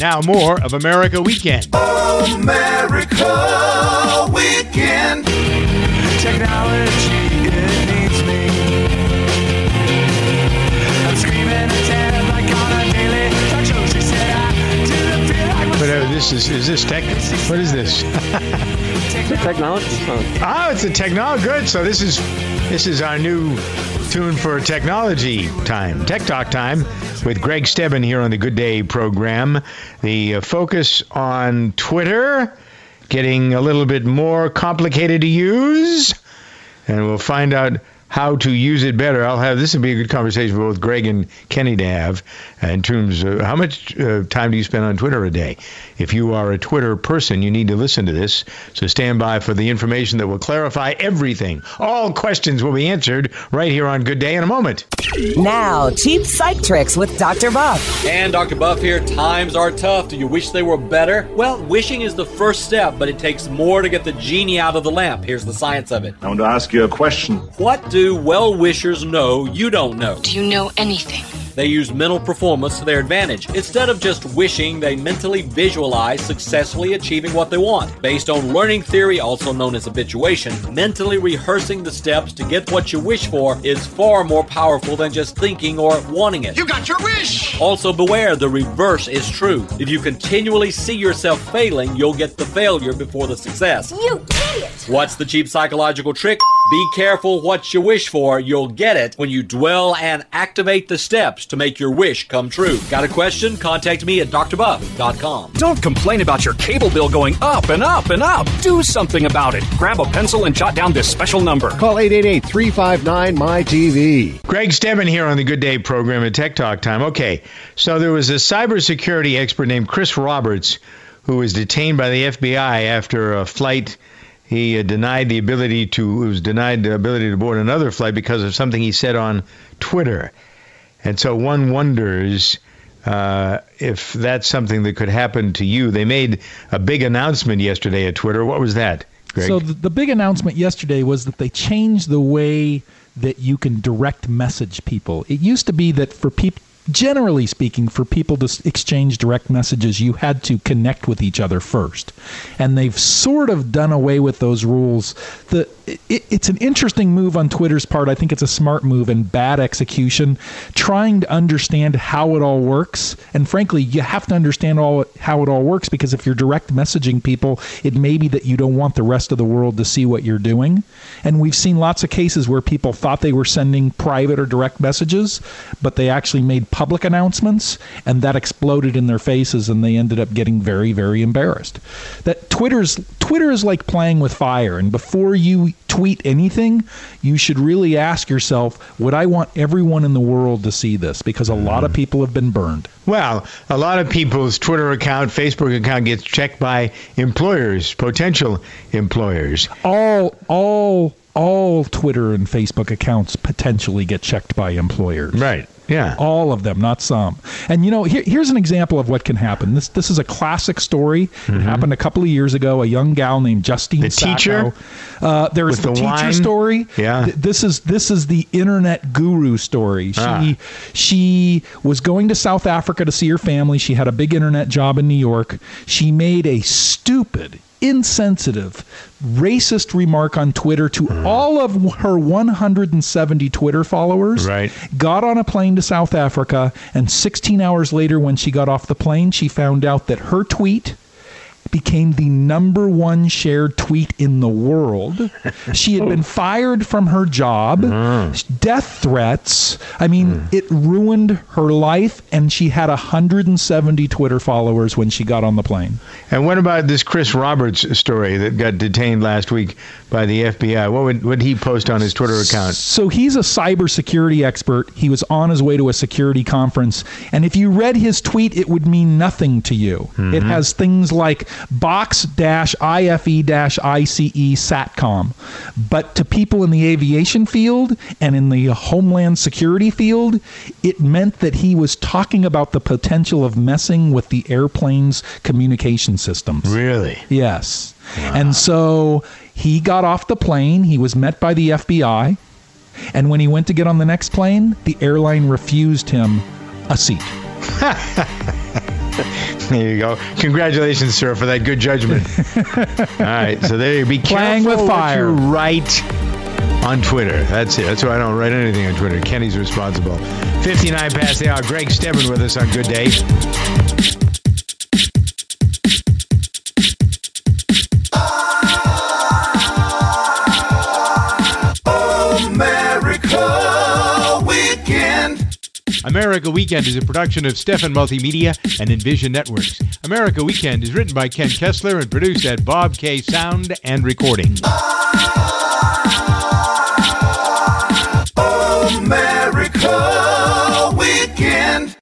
Now more of America Weekend. America Weekend. Technology, it needs me. I'm screaming at 10 like on a daily talk show. She said I didn't feel like But is this tech? What is this? It's a technology song. Oh, it's a technology. Good. So this is our new tune for technology time, Tech Talk time, with Greg Stebbin here on the Good Day program. The focus on Twitter getting a little bit more complicated to use, and we'll find out how to use it better. This would be a good conversation for both Greg and Kenny to have in terms of how much time do you spend on Twitter a day. If you are a Twitter person, you need to listen to this. So stand by for the information that will clarify everything. All questions will be answered right here on Good Day in a moment. Now, cheap psych tricks with Dr. Buff. And Dr. Buff here. Times are tough. Do you wish they were better? Well, wishing is the first step, but it takes more to get the genie out of the lamp. Here's the science of it. I want to ask you a question. What do well-wishers know you don't know? Do you know anything? They use mental performance to their advantage. Instead of just wishing, they mentally visualize successfully achieving what they want. Based on learning theory, also known as habituation, mentally rehearsing the steps to get what you wish for is far more powerful than just thinking or wanting it. You got your wish! Also beware, the reverse is true. If you continually see yourself failing, you'll get the failure before the success. You idiot! What's the cheap psychological trick? Be careful what you wish for. You'll get it when you dwell and activate the steps to make your wish come true. Got a question? Contact me at drbuff.com. Don't complain about your cable bill going up and up and up. Do something about it. Grab a pencil and jot down this special number. Call 888-359-MY-TV. Greg Stebbin here on the Good Day program at Tech Talk time. Okay, so there was a cybersecurity expert named Chris Roberts who was detained by the FBI after a flight. He was denied the ability to board another flight because of something he said on Twitter. And so one wonders if that's something that could happen to you. They made a big announcement yesterday at Twitter. What was that, Greg? So the big announcement yesterday was that they changed the way that you can direct message people. It used to be that for people, generally speaking, for people to exchange direct messages, you had to connect with each other first. And they've sort of done away with those rules. It's an interesting move on Twitter's part. I think it's a smart move and bad execution, trying to understand how it all works. And frankly, you have to understand how it all works, because if you're direct messaging people, it may be that you don't want the rest of the world to see what you're doing. And we've seen lots of cases where people thought they were sending private or direct messages, but they actually made public announcements, and that exploded in their faces, and they ended up getting very, very embarrassed. That Twitter is like playing with fire, and before you tweet anything, you should really ask yourself, would I want everyone in the world to see this? Because a lot of people have been burned. Well, a lot of people's Twitter account, Facebook account gets checked by employers, potential employers. All Twitter and Facebook accounts potentially get checked by employers. Right. Yeah. All of them, not some. And, here's an example of what can happen. This is a classic story. It happened a couple of years ago. A young gal named Justine Sacco. Teacher? There's the teacher wine story. Yeah. This is the internet guru story. She was going to South Africa to see her family. She had a big internet job in New York. She made a stupid, insensitive, racist remark on Twitter to all of her 170 Twitter followers. Right. Got on a plane to South Africa, and 16 hours later when she got off the plane, she found out that her tweet became the #1 shared tweet in the world. She had been fired from her job, death threats. I mean, it ruined her life, and she had 170 Twitter followers when she got on the plane. And what about this Chris Roberts story that got detained last week by the FBI? What would he post on his Twitter account? So he's a cybersecurity expert. He was on his way to a security conference, and if you read his tweet, it would mean nothing to you. It has things like box-IFE-ICE SATCOM. But to people in the aviation field and in the homeland security field, it meant that he was talking about the potential of messing with the airplane's communication systems. Really? Yes. Wow. And so he got off the plane. He was met by the FBI. And when he went to get on the next plane, the airline refused him a seat. There you go. Congratulations, sir, for that good judgment. All right, so there you be Playing careful with fire. what you write on Twitter. That's it. That's why I don't write anything on Twitter. Kenny's responsible. 59 past the hour. Greg Stebbin with us on Good Day. America Weekend. America Weekend is a production of Stefan Multimedia and Envision Networks. America Weekend is written by Ken Kessler and produced at Bob K Sound and Recording.